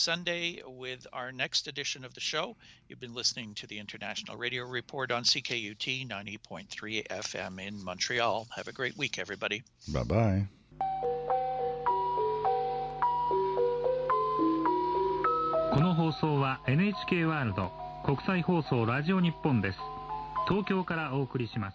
Sunday with our next edition of the show. You've been listening to the International Radio Report on CKUT 90.3 FM in Montreal. Have a great week, everybody. Bye-bye. この放送は NHK ワールド国際放送ラジオ日本です。東京からお送りします。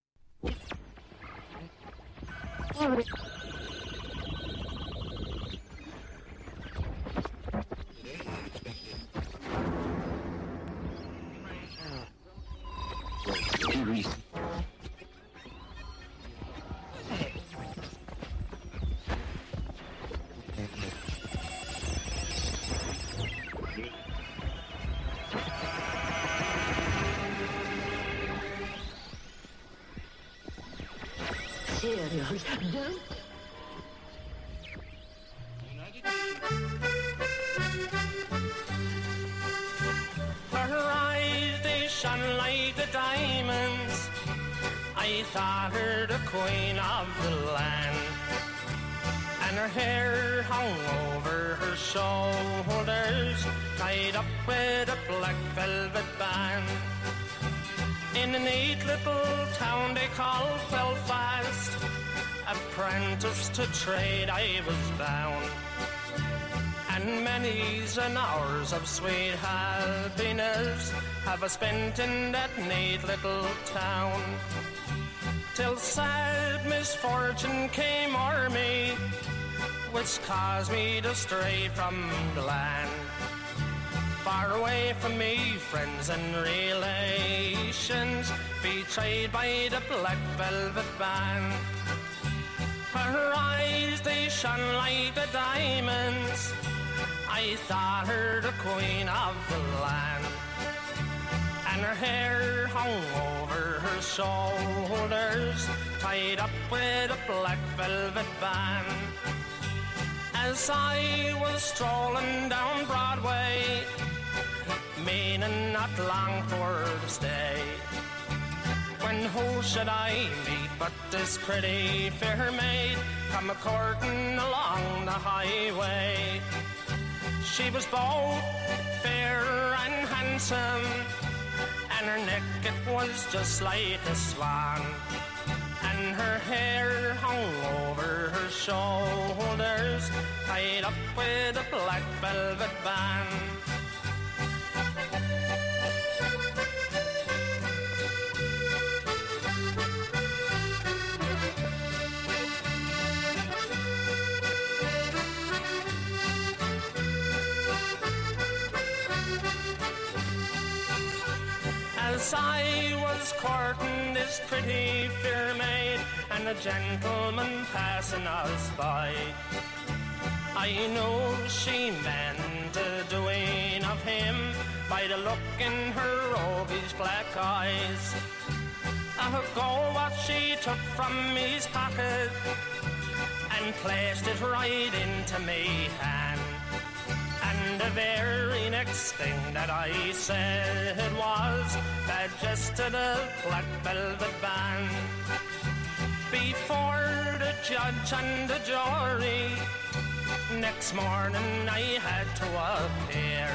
Her eyes, they shone like the diamonds. I thought her the queen of the land. And her hair hung over her shoulders, tied up with a black velvet band. In a neat little town they call Belfast, apprentice to trade I was bound. And many's an hours of sweet happiness have I spent in that neat little town. Till sad misfortune came o'er me, which caused me to stray from the land. Far away from me, friends and relations, betrayed by the black velvet band. Her eyes, they shone like the diamonds. I thought her the queen of the land. And her hair hung over her shoulders, tied up with a black velvet band. As I was strolling down Broadway, meaning not long for to stay, when who should I meet but this pretty fair maid come a-courting along the highway. She was both fair and handsome, and her neck it was just like a swan, and her hair hung over her shoulders, tied up with a black velvet band. As I was courting this pretty fair maid, and a gentleman passing us by, I knew she meant the doing of him by the look in her roguish black eyes. Go what she took from his pocket and placed it right into me hand. And the very next thing that I said was that just to the black velvet band. Before the judge and the jury, next morning I had to appear.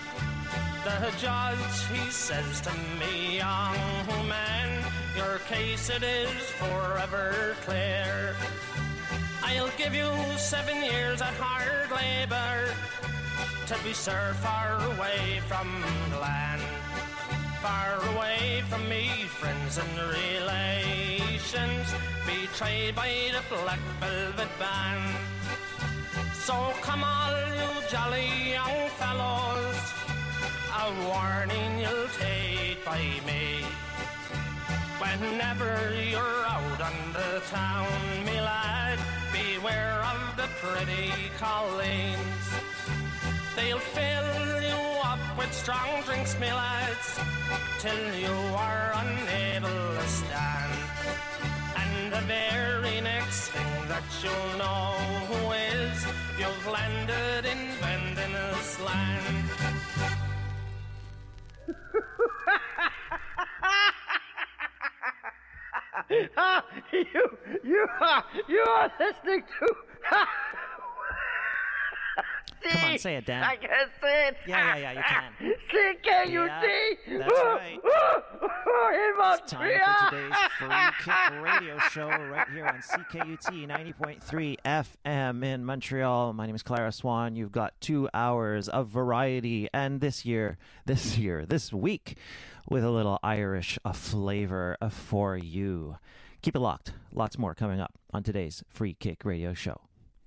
The judge, he says to me, young man, your case it is forever clear. I'll give you 7 years at hard labor to be served far away from the land, far away from me, friends and relations, betrayed by the black velvet band. So come all you jolly young fellows, a warning you'll take by me. Whenever you're out on the town, me lad, beware of the pretty colleens. They'll fill you up with strong drinks, me lads, till you are unable to stand. And the very next thing that you'll know is you've landed in Vendinus land. You are listening to Come on, can say it, Dan. I can say it. Yeah, you can. CKUT. Yeah, that's right. In Montreal. It's time for today's Free Kick Radio Show right here on CKUT 90.3 FM in Montreal. My name is Clara Swan. You've got 2 hours of variety, and this week, with a little Irish flavor for you. Keep it locked. Lots more coming up on today's Free Kick Radio Show.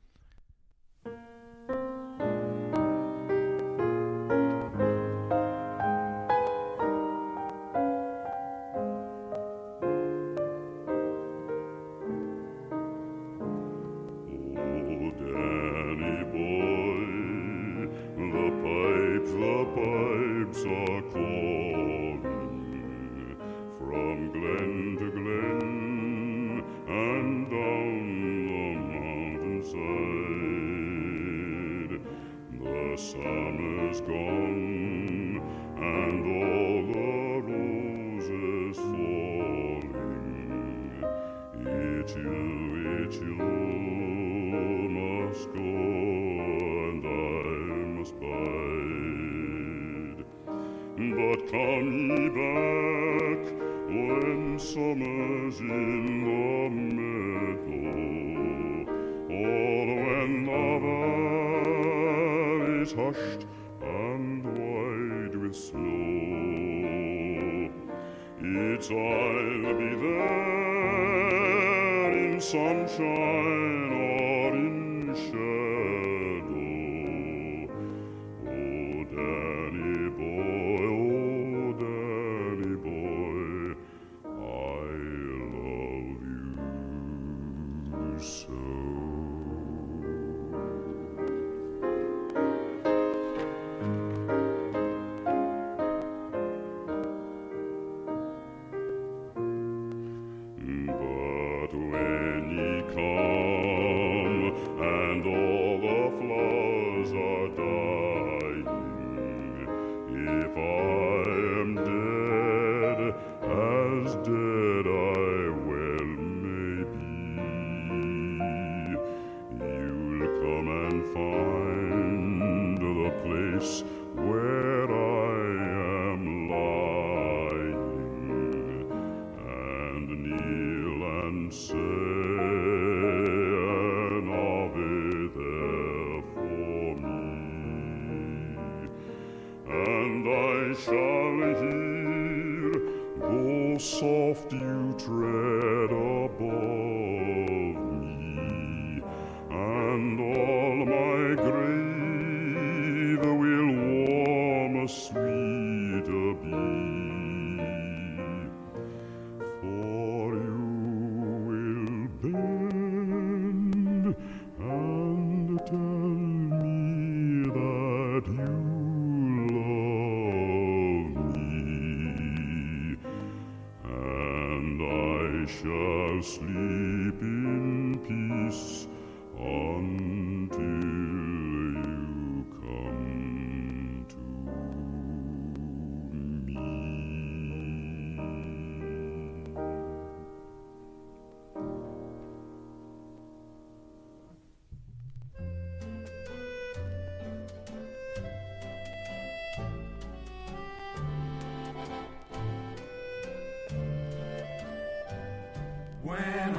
When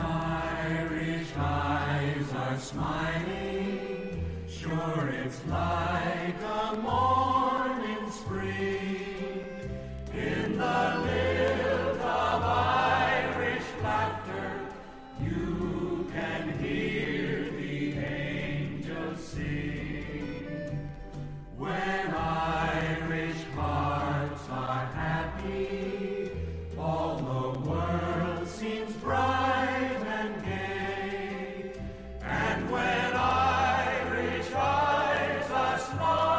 Irish eyes are smiling, sure it's like a morning spring. In the lilt of Irish laughter, you can hear the angels sing. When Irish hearts are happy, all the world seems bright and gay. And when Irish eyes are smiling,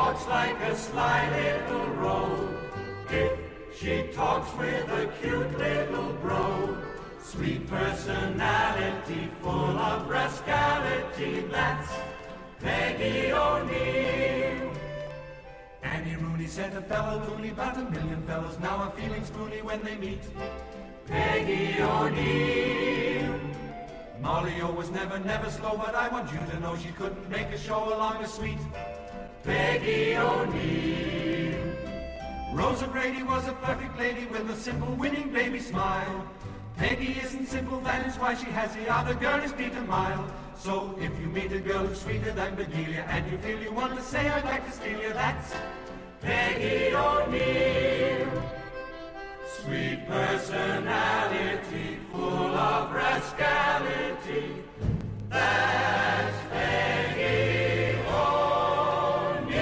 walks like a sly little rogue. If she talks with a cute little brogue. Sweet personality, full of rascality, that's Peggy O'Neill. Annie Rooney said a fellow loony, about 1,000,000 fellows now are feeling spoony when they meet Peggy O'Neill. Molly O was never slow, but I want you to know she couldn't make a show along with sweet Peggy O'Neill. Rosa Grady was a perfect lady with a simple winning baby smile. Peggy isn't simple, that is why she has the other girl is beat a mile. So if you meet a girl who's sweeter than Bedelia and you feel you want to say I'd like to steal you, that's Peggy O'Neill. Sweet personality, full of rascality, that's Peggy O'Neill.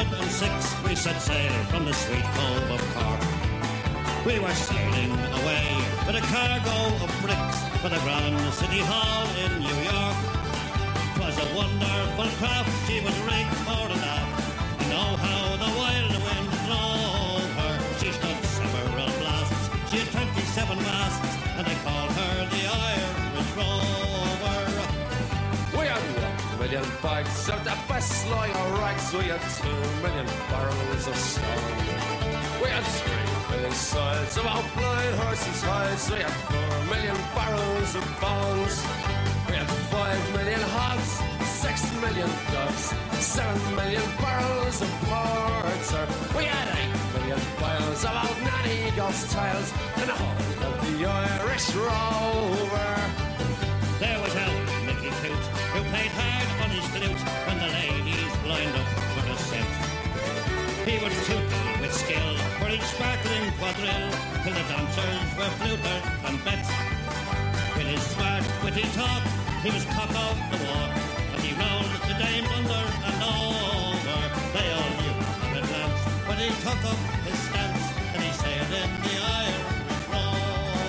1906 we set sail from the sweet cove of Cork. We were sailing away with a cargo of bricks for the Grand City Hall in New York. 'Twas a wonderful craft, she was rigged fore and aft. You know how the wild wind drove her. She stood several blasts, she had 27 masts, and they called her the Irish Rover. We had 1 million bags of the best lager rags. We had 2 million barrels of stone. We had 3 million sides of our blind horses' hides. We had 4 million barrels of bones. We had 5 million hogs, 6 million dogs, 7 million barrels of porter. We had 8 million bales of old nanny ghost tales and the whole of the Irish Rover. There was old Mickey Toots, who played hard on his flute when the ladies lined up for the set. He would toot with skill for each sparkling quadrille till the dancers were fluted and bet. With his smart, witty talk, he was cock of the walk, and he rolled the dame under and over. They all knew at a glance when he took up his stance, and he sailed in the Irish Rover.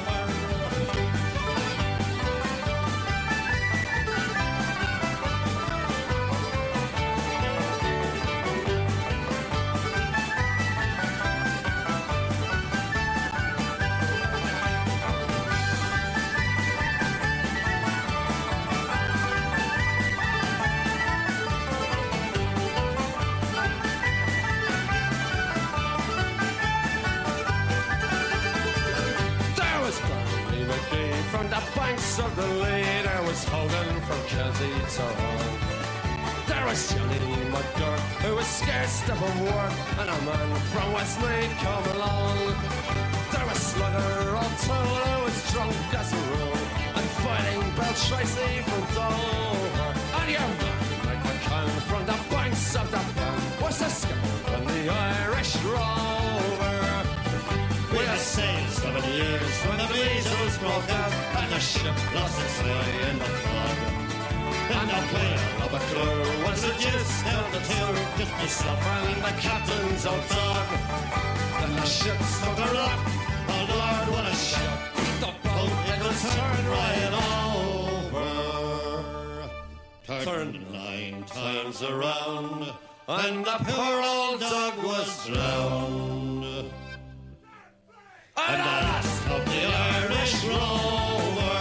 From the banks of the Lee, there was Hogan from Kelsey to Hull. There was Johnny McGurk, who was scared stiff of work, and a man from Westmeath come along. There was Slugger O'Toole, who was drunk as a rule, and Fighting Bell Tracy from Dover. And your man, Mike McCann, from the banks of the Bann, was the skipper on the Irish Rover. We had sailed 7 years when the measles broke out, and the ship lost its way in the fog. And the whale of a crew was the gist down the two, just myself and the captain's old dog. Then the ship struck a rock, oh Lord, what a shock! The boat, it was turned right over. Turned 9 times around, and the poor old dog was drowned. And the last of the Irish Rover.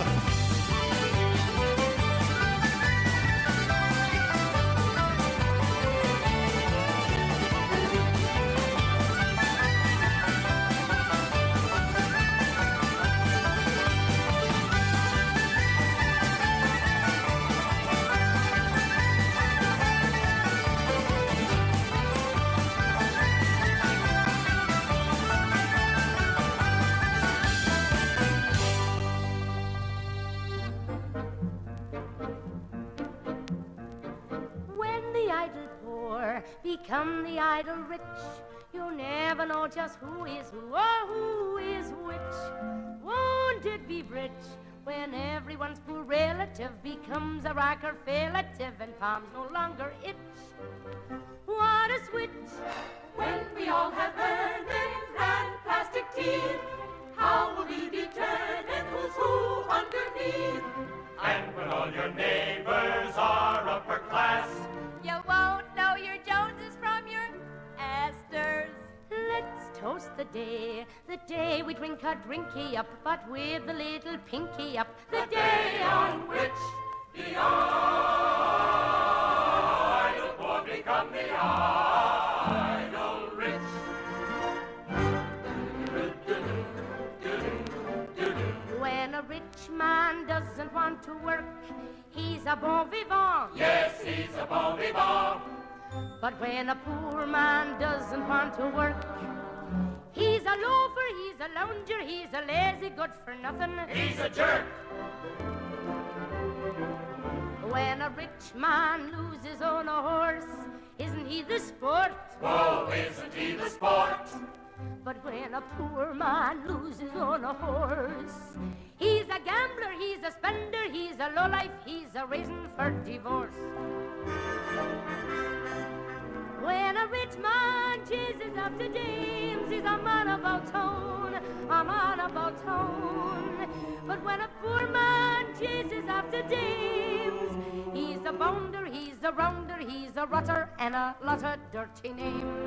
Become the idle rich. You never know just who is who or who is which. Won't it be rich when everyone's poor relative becomes a rocker relative and palms no longer itch? What a switch! When we all have earned it and plastic teeth, how will we determine who's who underneath? And when all your neighbors are upper class, you won't know your Joneses from your Astors. Let's toast the day we drink our drinky up, but with a little pinky up. The day on which the idle poor become the idle rich. When a rich man doesn't want to work, he's a bon vivant. Yes, he's a bon vivant. But when a poor man doesn't want to work, he's a loafer, he's a lounger, he's a lazy good-for-nothing. He's a jerk. When a rich man loses on a horse, isn't he the sport? Oh, isn't he the sport? But when a poor man loses on a horse, he's a gambler, he's a spender, he's a lowlife, he's a reason for divorce. When a rich man chases after dames, he's a man about town, a man about town. But when a poor man chases after dames, he's a bounder, he's a rounder, he's a rotter, and a lot of dirty names.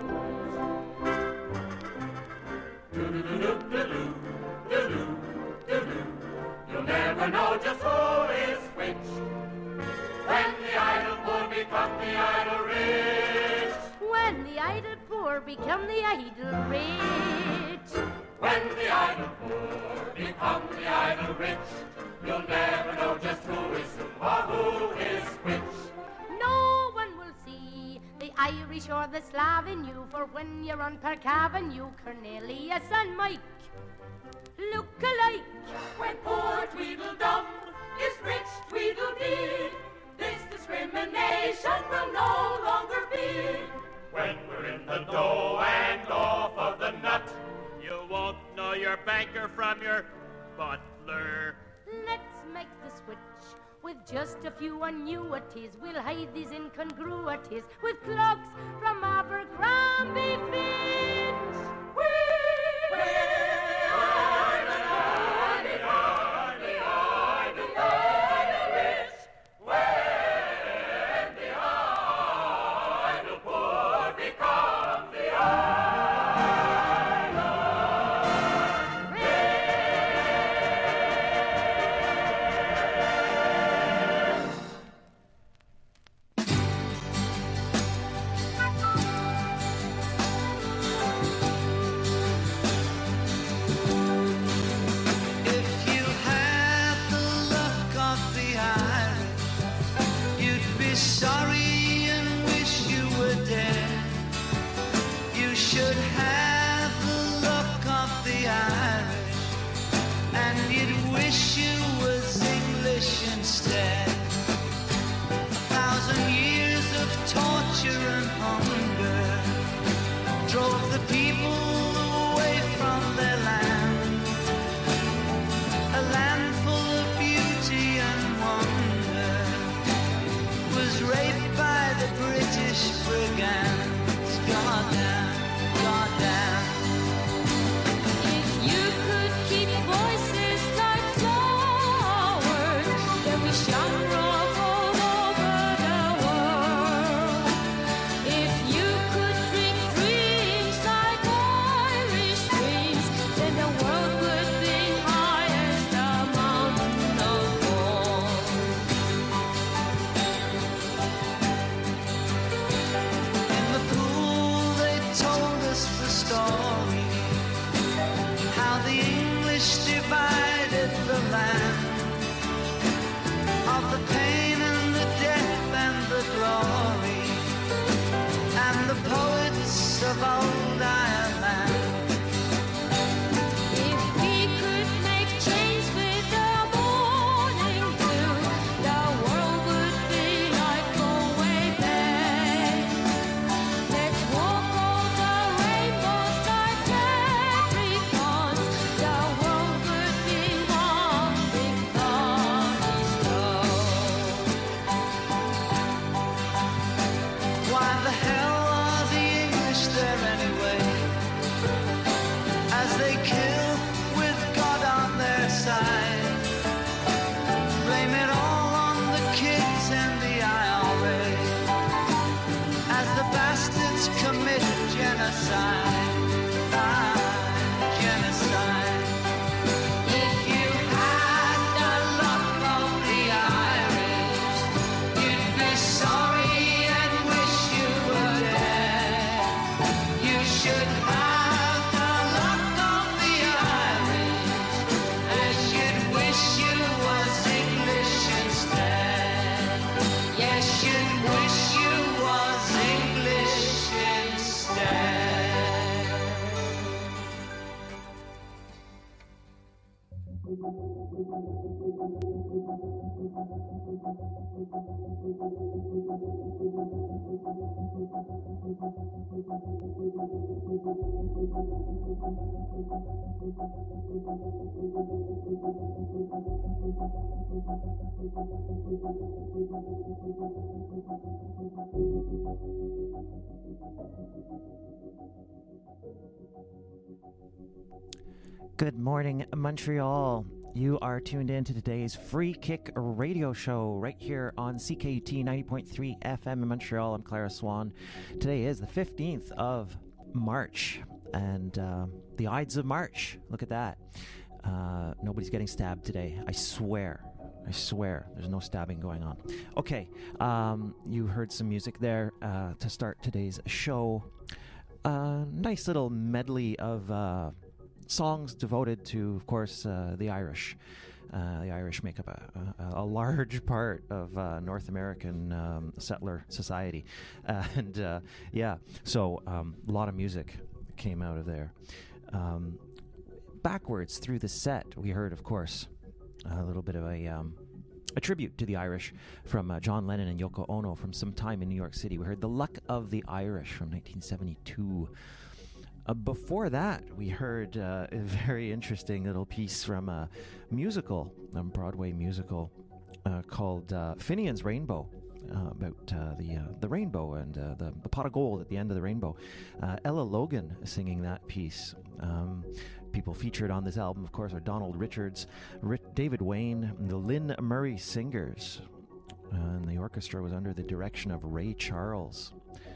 You'll never know just who is which when the idle poor become the idle rich. When the idle poor become the idle rich. When the idle poor become the idle rich, you'll never know just who is who or who is which. No one will see the Irish or the Slav in you, for when you're on Park Avenue, Cornelius and Mike look alike. When poor Tweedledum is rich Tweedledee, this discrimination will no longer be. When we're in the dough and off of the nut, you won't know your banker from your butler. Let's make the switch with just a few annuities. We'll hide these incongruities with cloaks from Abercrombie Fitch. Sorry and wish you were dead. You should have the luck of the Irish, and you'd wish you was English instead. 1,000 years of torture and hunger drove the people away from their land, a land full of beauty and wonder was raped by the British brigands. Goddamn, goddamn. If you could keep voices like flowers, then we shall rock all over the world. If you could drink dreams like Irish streams, then the world would be high as the mountain of gold. In the pool they told us the story, how the English divided the land, of the pain and the death and the glory, and the poets of old Ireland. If we could make change with the morning dew, the world would be like Galway Bay. Let's walk all the rainbows like leprechauns. The world would be one big funny stone. Why the hell are the English there anyway? As they kill with God on their side, blame it all on the kids and the IRA, as the bastards commit genocide. Genocide. If you had the luck of the Irish, you'd be sorry and wish you were dead. You should have the luck of the Irish, as you'd wish you was English instead. Yes, you'd wish you was English instead. Good morning, Montreal. You are tuned in to today's Free Kick radio show right here on CKUT 90.3 FM in Montreal. I'm Clara Swan. Today is the 15th of March and the Ides of March. Look at that. Nobody's getting stabbed today. I swear. There's no stabbing going on. Okay, you heard some music there to start today's show. Nice little medley of songs devoted to, of course, the Irish. The Irish make up a large part of North American settler society. So a lot of music came out of there. Backwards through the set, we heard, of course, a little bit of a tribute to the Irish from John Lennon and Yoko Ono from some time in New York City. We heard The Luck of the Irish from 1972. Before that, we heard a very interesting little piece from a musical, a Broadway musical called Finian's Rainbow, about the rainbow and the pot of gold at the end of the rainbow. Ella Logan singing that piece. People featured on this album, of course, are Donald Richards, David Wayne, and the Lynn Murray Singers. And the orchestra was under the direction of Ray Charles.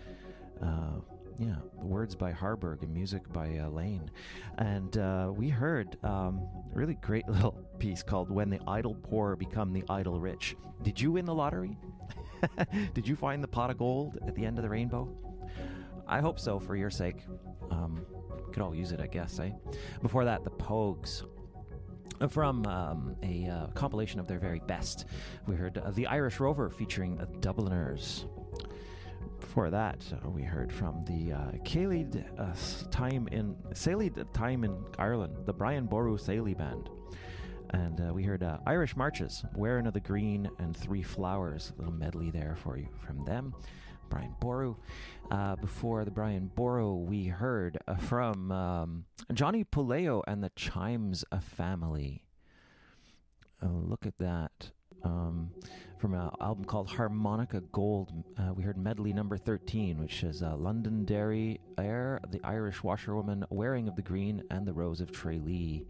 The words by Harburg and music by Lane. And we heard a really great little piece called When the Idle Poor Become the Idle Rich. Did you win the lottery? Did you find the pot of gold at the end of the rainbow? I hope so, for your sake. Could all use it, I guess, eh? Before that, the Pogues. From a compilation of their very best. We heard The Irish Rover featuring the Dubliners. Before that, we heard from the Céilíd Time in Ireland, the Brian Boru Céilí Band. And we heard Irish Marches, Wearing of the Green and Three Flowers. A little medley there for you from them. Brian Boru. Before the Brian Boru, we heard from Johnny Puleo and the Chimes Family. Look at that. From an album called Harmonica Gold, we heard medley number 13, which is Londonderry Air, The Irish Washerwoman, Wearing of the Green, and The Rose of Tralee.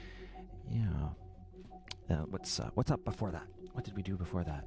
Yeah. What's up before that? What did we do before that?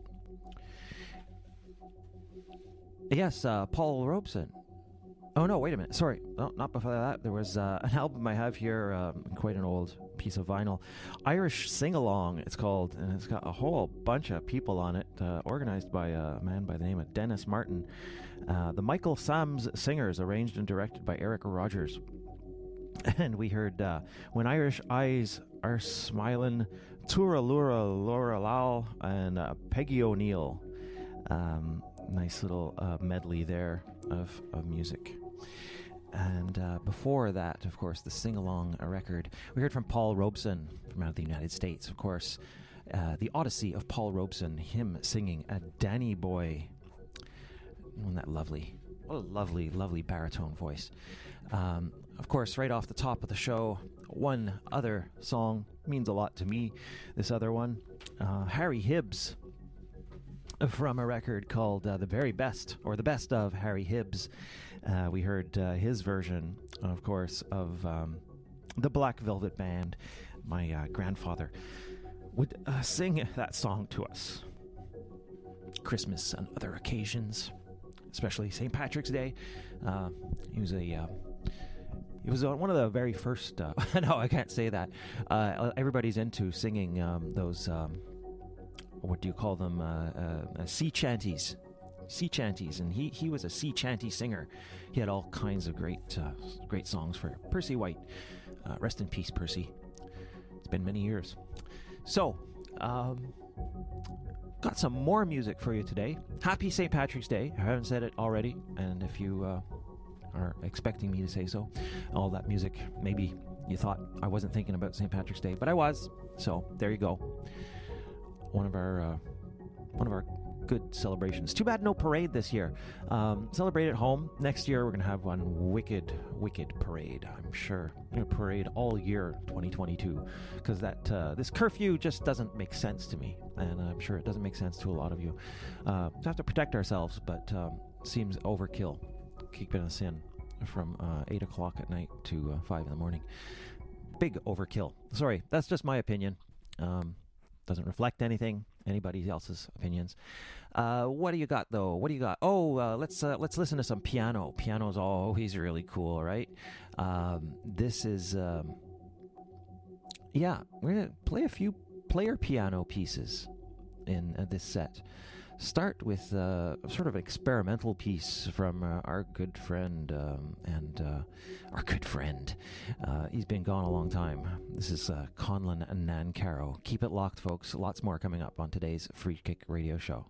Yes, Paul Robeson. Oh, no, wait a minute. Sorry. No, not before that. There was an album I have here, quite an old piece of vinyl. Irish Sing-Along, it's called, and it's got a whole bunch of people on it, organized by a man by the name of Dennis Martin. The Michael Sam's Singers, arranged and directed by Eric Rogers. And we heard When Irish Eyes Are Smiling, Tura Lura Laura Lal, and Peggy O'Neill. Nice little medley there of music. And before that, of course, the sing-along record, we heard from Paul Robeson from out of the United States, of course. The Odyssey of Paul Robeson, him singing a Danny Boy. Isn't that lovely? What a lovely, lovely baritone voice. Of course, right off the top of the show, one other song means a lot to me. This other one, Harry Hibbs, from a record called The Very Best, or The Best of Harry Hibbs. We heard his version, of course, of the Black Velvet Band. My grandfather would sing that song to us. Christmas and other occasions, especially St. Patrick's Day. He was one of the very first... no, I can't say that. Everybody's into singing those... what do you call them? Sea chanties. Sea chanties, and he was a sea chanty singer. He had all kinds of great songs for Percy White. Rest in peace, Percy. It's been many years. So, got some more music for you today. Happy St. Patrick's Day. I haven't said it already, and if you are expecting me to say so, all that music maybe You thought I wasn't thinking about St. Patrick's Day, but I was. So there you go. One of our good celebrations. Too bad no parade this year. Celebrate at home. Next year we're going to have one wicked parade, I'm sure. We're going to parade all year 2022 because this curfew just doesn't make sense to me, and I'm sure it doesn't make sense to a lot of you. We have to protect ourselves, but seems overkill keeping us in from 8 o'clock at night to 5 in the morning. Big overkill. Sorry, that's just my opinion. Doesn't reflect anybody else's opinions. What do you got though? What do you got? Let's listen to some piano. Piano's always really cool, right? This is we're gonna play a few player piano pieces in this set. Start with sort of an experimental piece from our good friend our good friend. He's been gone a long time. This is Conlon Nancarrow. Keep it locked, folks. Lots more coming up on today's Free Kick Radio Show.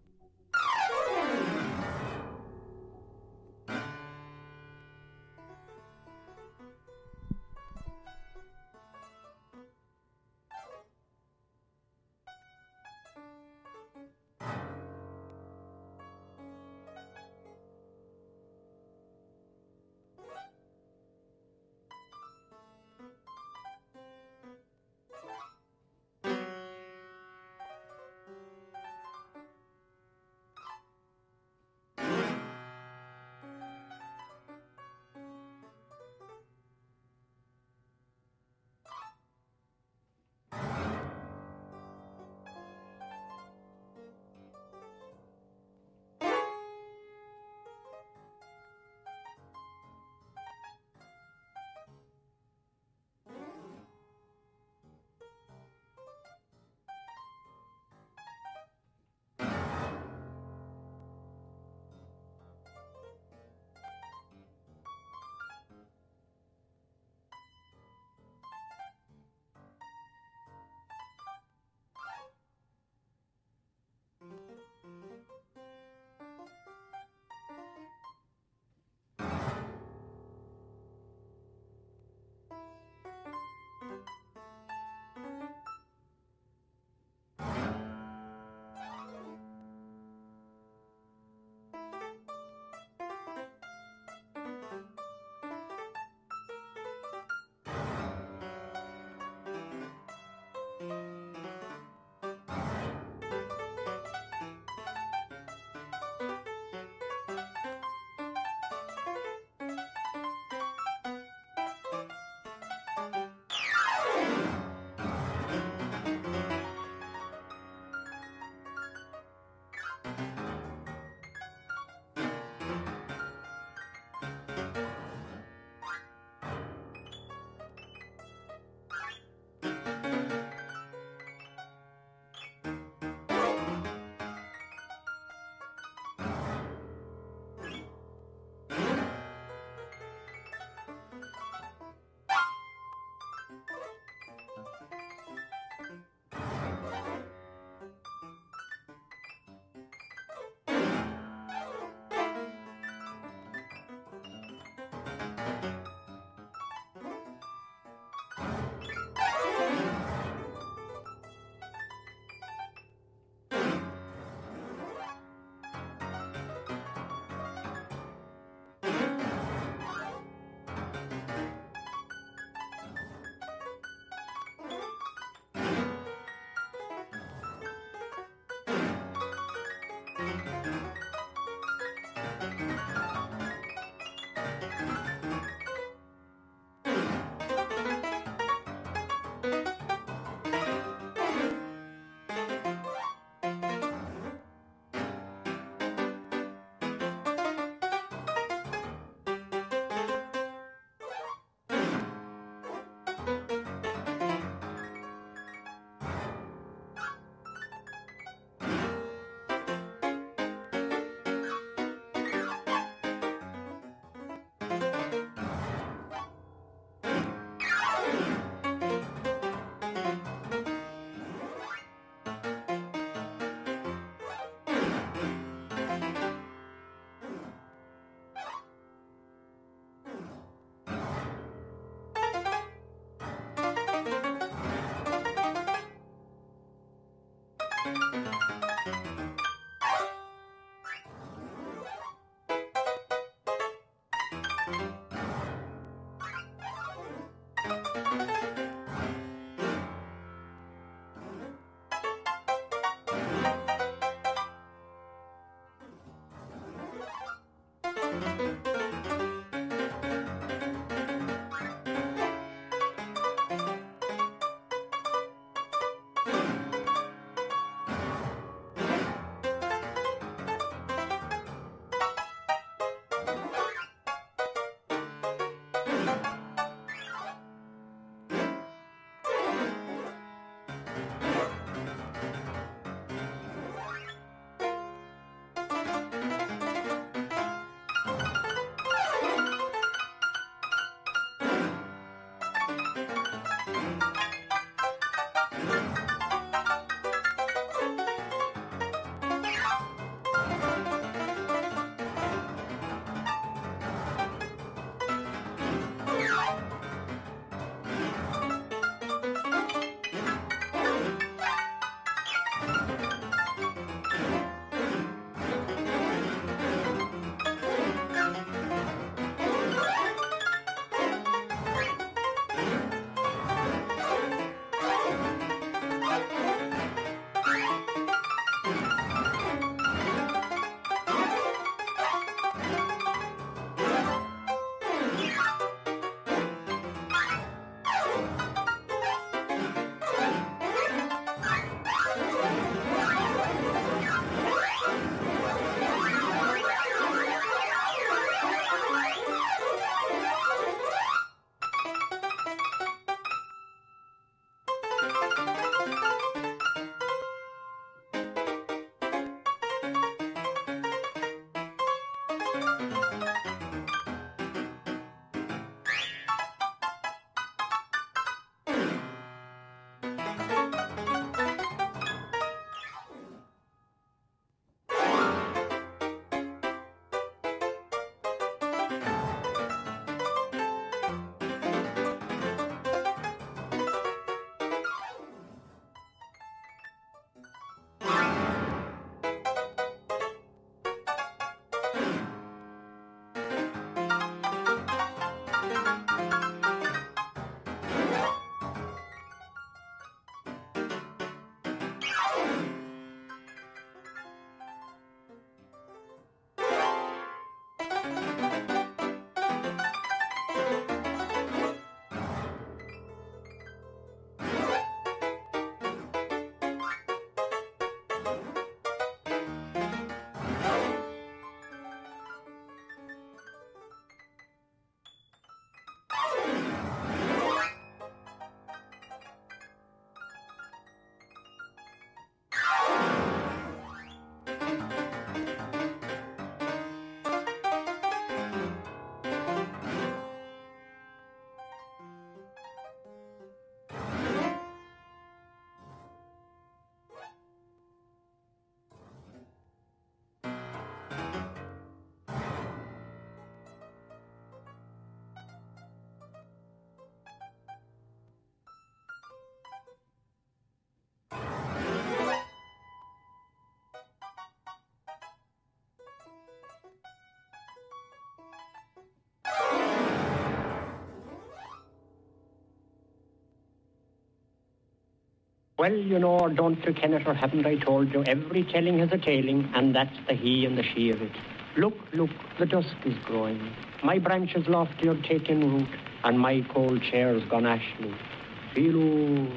Well, you know, don't you, Kenneth, or haven't I told you, every telling has a tailing, and that's the he and the she of it. Look, the dusk is growing. My branches lofty are taking root, and my cold chair's gone ashly. Feel-oo.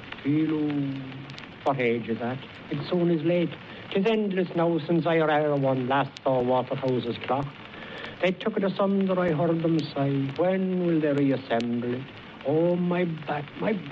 What age is that? It soon is late. 'Tis endless now since I or Ira one last saw Waterhouse's clock. They took it asunder, I heard them sigh. When will they reassemble it? Oh, my back.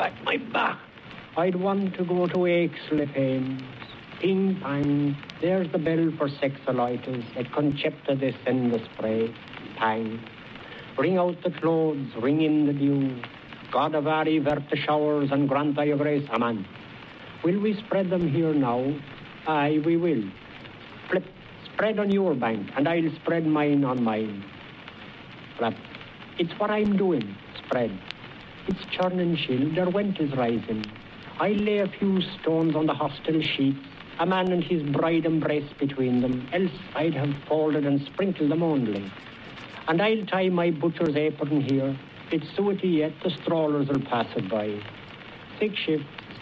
I'd want to go to Aixley Fames. Ping, pang, there's the bell for sexolitis. Et concepta de send spray. Pang. Ring out the clothes, ring in the dew. God of Ari, vert the showers, and grant thy grace, amen. Will we spread them here now? Aye, we will. Flip, spread on your bank, and I'll spread mine on mine. Flap. It's what I'm doing, spread. It's churn and chill, their went is rising. I'll lay a few stones on the hostel sheets, a man and his bride embraced between them, else I'd have folded and sprinkled them only. And I'll tie my butcher's apron here. It's suety yet, the strollers will pass it by. 6 shifts,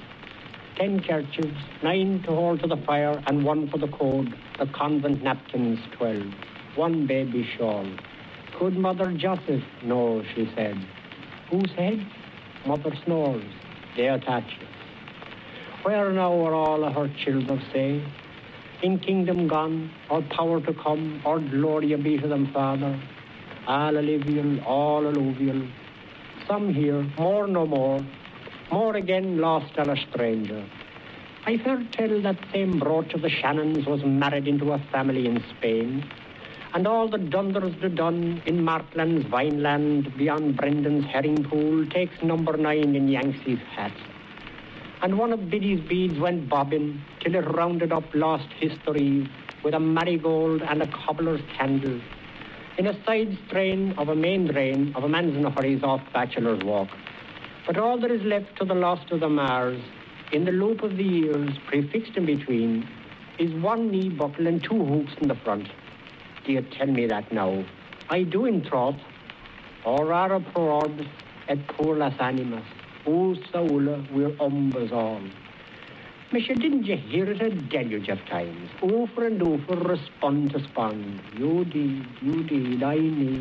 10 kerchiefs, 9 to hold to the fire, and 1 for the code, the convent napkins 12, 1 baby shawl. Could Mother Joseph? No, she said. Whose head? Mother snores. They attach it. Where now are all her children, say? In kingdom gone, or power to come, or gloria be to them, Father? All alluvial, all alluvial. Some here, more no more. More again lost and a stranger. I've heard tell that same brooch of the Shannons was married into a family in Spain. And all the dunders the done in Martland's Vineland beyond Brendan's herring pool takes number 9 in Yanksy's hat. And one of Biddy's beads went bobbing till it rounded up lost history with a marigold and a cobbler's candle in a side strain of a main drain of a man's in a hurry's off bachelor's walk. But all that is left to the lost of the Mars, in the loop of the years prefixed in between, is 1 knee buckle and 2 hoops in the front. Do you tell me that now? I do in troth. Or rara pro orbis et pur las animas. O saula, we're umbers all. Misha, didn't you hear it a deluge of times? Over and over, respond to spond. You did, I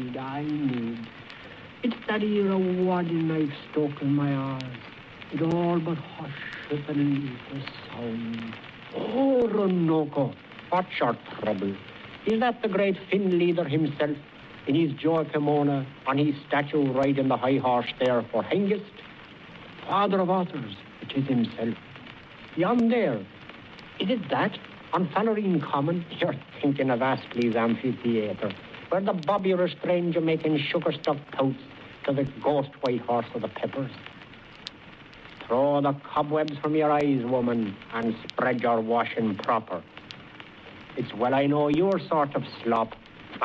need. It's that era wadding I've stuck in my eyes. It all but hushes beneath the sound. Oh, Ronoko, what's your trouble? Is that the great Finn leader himself, in his joy kimono, on his statue riding the high horse there for Hengist? Father of authors, it is himself. Yon there, is it that? On Fallerine Common, you're thinking of Astley's amphitheatre, where the bobby or a stranger making sugar-stuffed pouts to the ghost white horse of the Peppers. Throw the cobwebs from your eyes, woman, and spread your washing proper. It's well I know your sort of slop.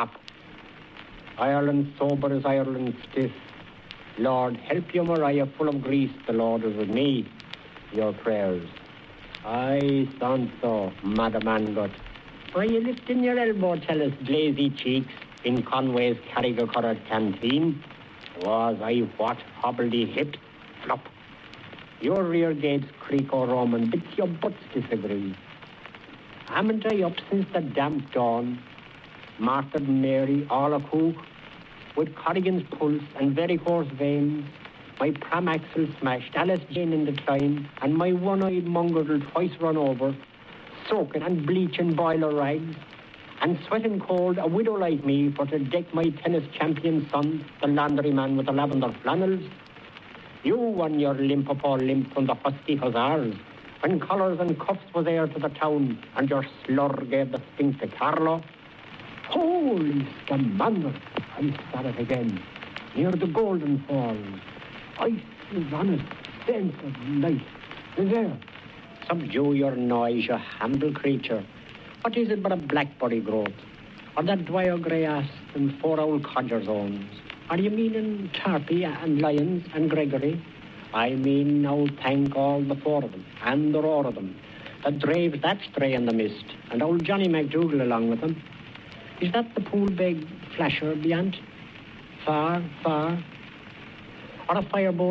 Ireland sober as Ireland stiff. Lord, help you, Mariah, full of grease. The Lord is with me. Your prayers. Aye, so, Madam Angot. Are you lifting your elbow, tell us, glazy cheeks, in Conway's Carrigacorrad canteen? Was I what? Hobbledy hips? Flop. Your rear gates creak or Roman, but your butts disagree. Haven't I up since the damp dawn? Martha Mary, all a cook, with Corrigan's pulse and varicose veins, my pram axle smashed, Alice Jane in decline, and my one-eyed mongrel twice run over, soaking and bleaching boiler rags, and sweating cold, a widow like me, for to deck my tennis champion son, the laundryman with the lavender flannels. You won your limp-a-paw limp from the husky hussars, when collars and cuffs was heir to the town, and your slur gave the stink to Carlo. Holy scamander, I saw it again, near the Golden Falls. Ice is honest, sense of life. There. Subdue your noise, you humble creature. What is it but a blackberry growth? Or that dwyer grey ass and 4 old codger zones? Are you meaning Tarpey and Lyons and Gregory? I mean now thank all the 4 of them, and the roar of them, that drave that stray in the mist, and old Johnny McDougall along with them. Is that the pool-beg flasher beyond? Far, far? Or a fireboat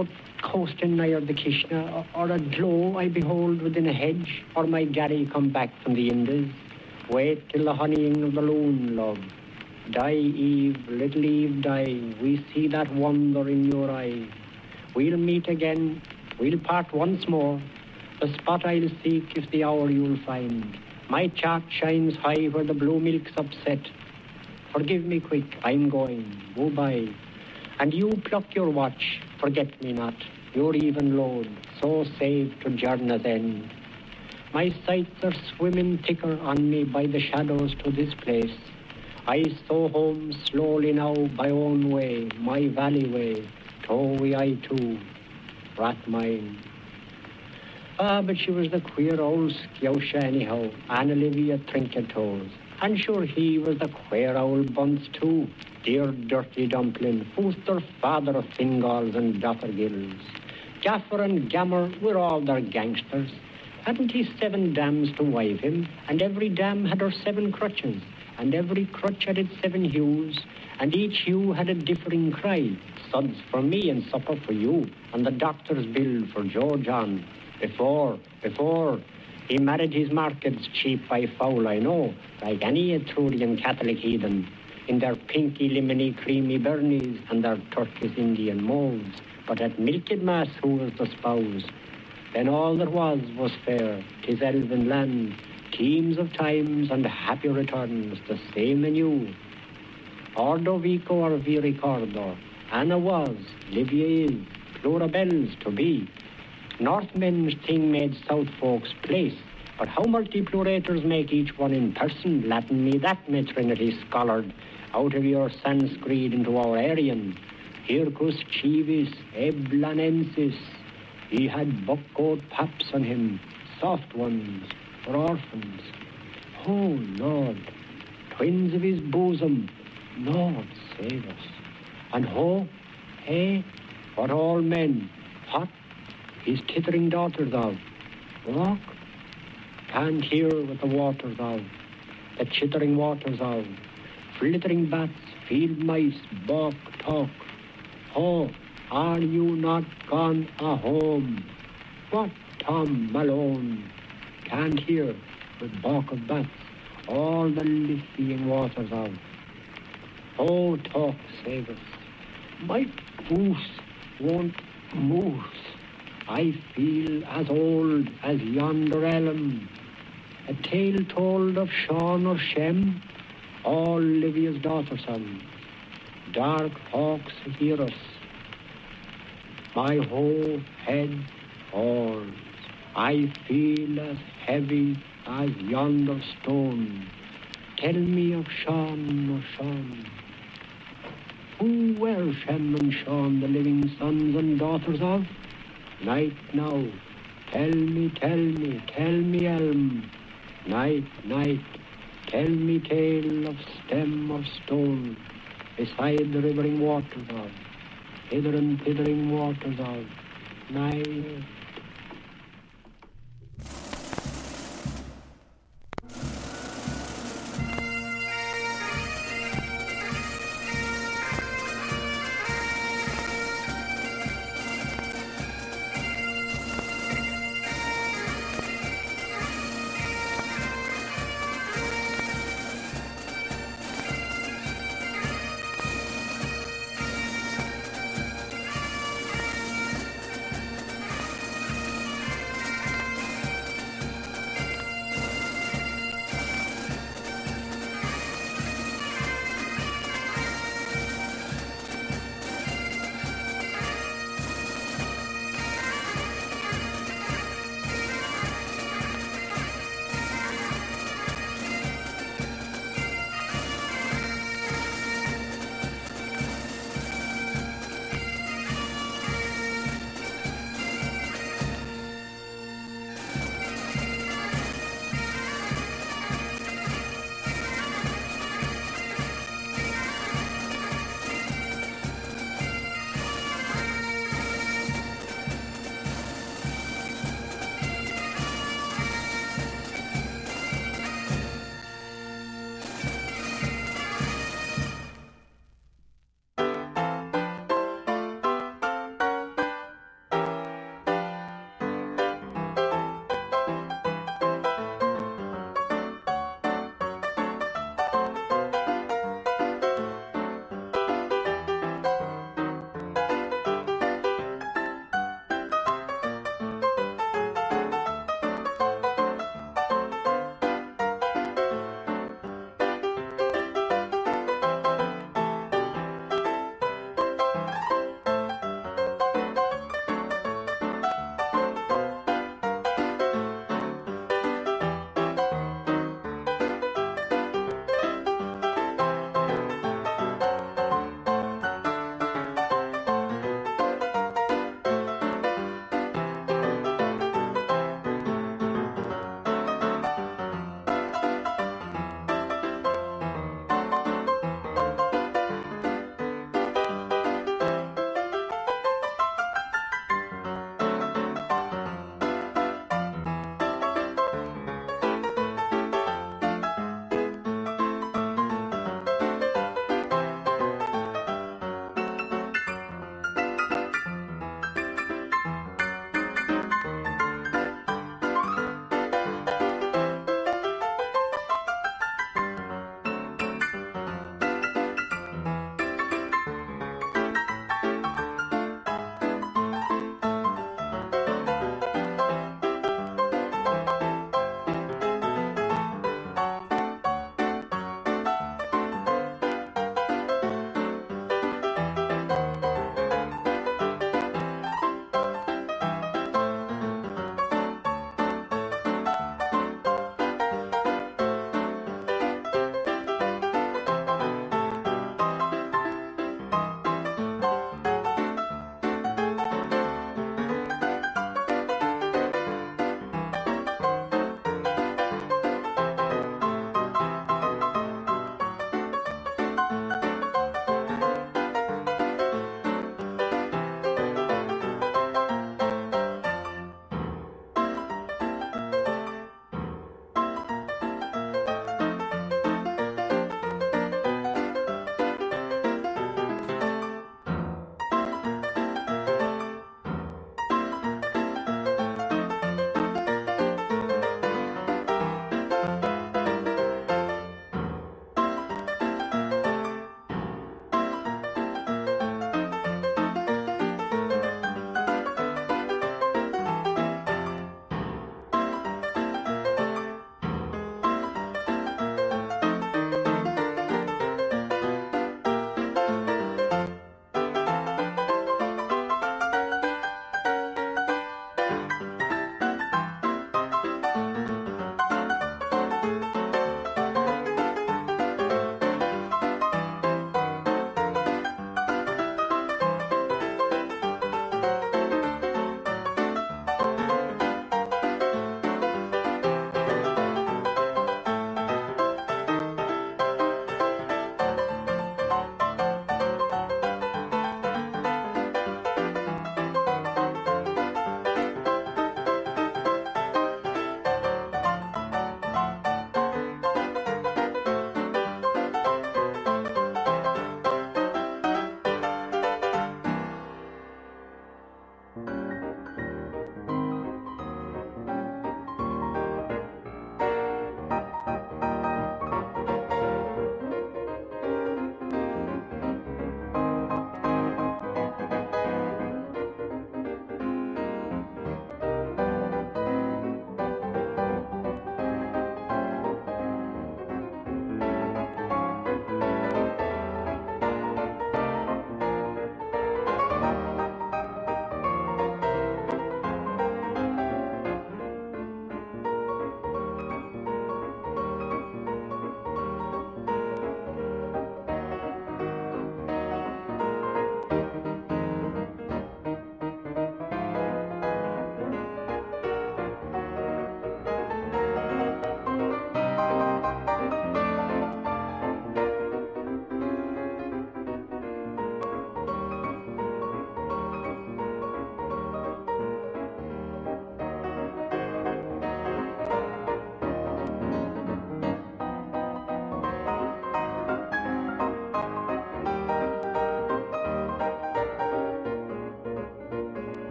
coasting nigher the Kishna, or a glow I behold within a hedge, or my Gary come back from the Indies. Wait till the honeying of the loon, love. Die, Eve, little Eve, die. We see that wonder in your eye. We'll meet again, we'll part once more. The spot I'll seek is the hour you'll find. My chart shines high where the blue milk's upset. Forgive me quick, I'm going, go by. And you pluck your watch, forget me not, your even load, so saved to journey's end. My sights are swimming thicker on me by the shadows to this place. I so home slowly now by own way, my valley way, towy I too, Rathmine. Ah, but she was the queer old scousha anyhow, Anne Olivia Trinket-Toes. And sure he was the queer old bunce too, dear dirty dumpling, who's their father of Fingals and Dothergills. Gaffer and Gammer were all their gangsters. Hadn't he 7 dams to wive him, and every dam had her 7 crutches, and every crutch had its 7 hues, and each hue had a differing cry. Suds for me and supper for you, and the doctor's bill for Joe John. Before, he married his markets cheap by foul, I know, like any Etrurian Catholic heathen, in their pinky, lemony, creamy burnies and their turquoise Indian molds. But at milked mass, who was the spouse? Then all that was fair, 'tis elven land, teams of times and happy returns, the same anew. Ordo vico or vi ricordo, Anna was, Livia is, plurabels to be. Northmen's thing made South folks place, but how multiplurators make each one in person, Latin me that, me Trinity scholared, out of your Sanskrit into our Aryan. Hircus civis, eblanensis. He had buck-coat paps on him, soft ones, for orphans. Oh, Lord, twins of his bosom, Lord, save us. And ho, hey, what all men, what? His tittering daughters of. Walk? Can't hear what the waters of, the chittering waters of. Flittering bats, field mice, balk, talk. Oh, are you not gone a-home? What, Tom Malone? Can't hear with balk of bats, all the liffying waters of. Oh, talk, save us. My goose won't move. I feel as old as yonder elm. A tale told of Sean or Shem, all Livia's daughter sons. Dark hawks hear us. My whole head falls. I feel as heavy as yonder stone. Tell me of Sean or Sean. Who were Shem and Sean, the living sons and daughters of? Night now, tell me, elm. Night, tell me tale of stem or stone, beside the rivering waters of, hither and thithering waters of, night.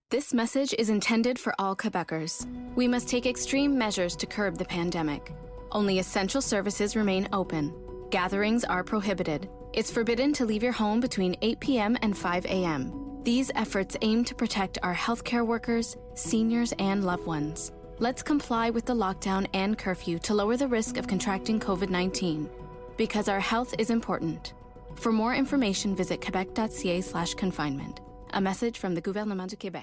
This message is intended for all Quebecers. We must take extreme measures to curb the pandemic. Only essential services remain open. Gatherings are prohibited. It's forbidden to leave your home between 8 p.m. and 5 a.m. These efforts aim to protect our healthcare workers, seniors, and loved ones. Let's comply with the lockdown and curfew to lower the risk of contracting COVID-19. Because our health is important. For more information, visit quebec.ca/confinement. A message from the Gouvernement du Québec.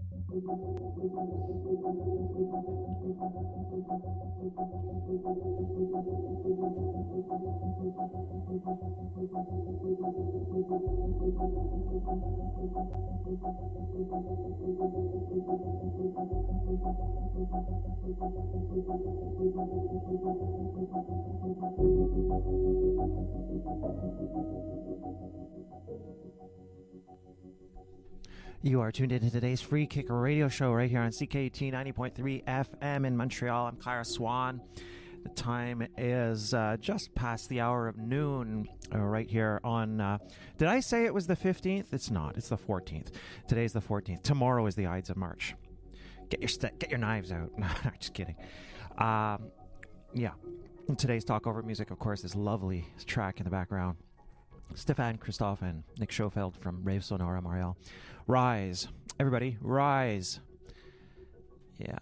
You are tuned into today's Free Kick Radio Show right here on CKUT 90.3 FM in Montreal. I'm Clara Swan. The time is just past the hour of noon right here on... did I say it was the 15th? It's not. It's the 14th. Today's the 14th. Tomorrow is the Ides of March. Get your knives out. No, just kidding. Yeah. And today's Talk Over Music, of course, is lovely track in the background. Stefan Christophe and Nick Schofield from Rave Sonora Montreal. Rise. Everybody, rise. Yeah.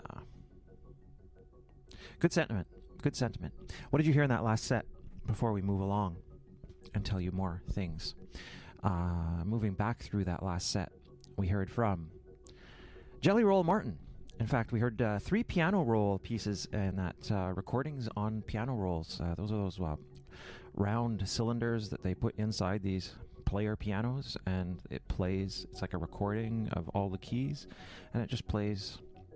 Good sentiment. Good sentiment. What did you hear in that last set before we move along and tell you more things? Moving back through that last set, we heard from Jelly Roll Martin. In fact, we heard 3 piano roll pieces in that recordings on piano rolls. Those are those round cylinders that they put inside these player pianos, and it plays. It's like a recording of all the keys, and it just plays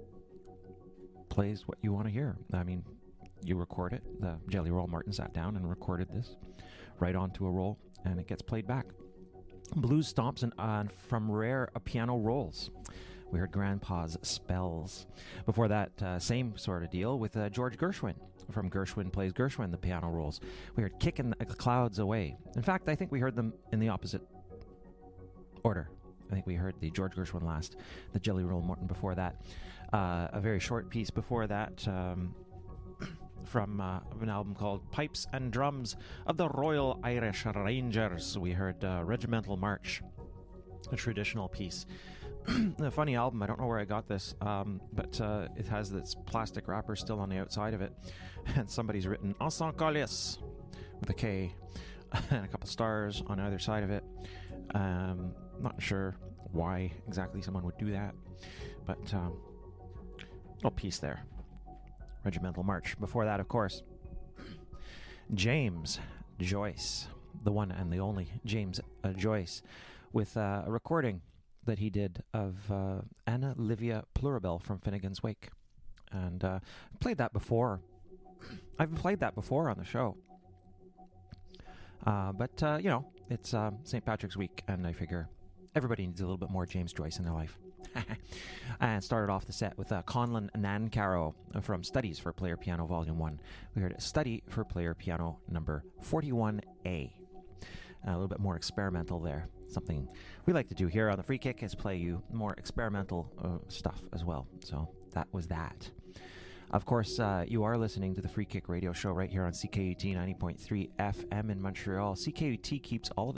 what you want to hear. I mean, you record it. The Jelly Roll Martin sat down and recorded this right onto a roll, and it gets played back. Blues Stomps and from Rare Piano Rolls. We heard Grandpa's Spells. Before that, same sort of deal with George Gershwin. From Gershwin Plays Gershwin, the piano rolls. We heard Kicking the Clouds Away. In fact, I think we heard them in the opposite order. I think we heard the George Gershwin last, the Jelly Roll Martin before that. A very short piece before that from an album called Pipes and Drums of the Royal Irish Rangers. We heard Regimental March, a traditional piece. A funny album. I don't know where I got this, but it has this plastic wrapper still on the outside of it, and somebody's written Ensemble Colliers with a K and a couple stars on either side of it. Not sure why exactly someone would do that, but little piece there. Regimental March. Before that, of course, James Joyce, the one and the only James Joyce, with a recording that he did of Anna Livia Plurabelle from Finnegan's Wake. And played that before. I've played that before on the show. But you know, it's St. Patrick's Week, and I figure everybody needs a little bit more James Joyce in their life. And started off the set with Conlon Nancaro from Studies for Player Piano Volume 1. We heard Study for Player Piano number 41A. A little bit more experimental there. Something we like to do here on the Free Kick is play you more experimental stuff as well. So that was that. Of course, you are listening to the Free Kick Radio Show right here on CKUT 90.3 FM in Montreal. CKUT keeps all of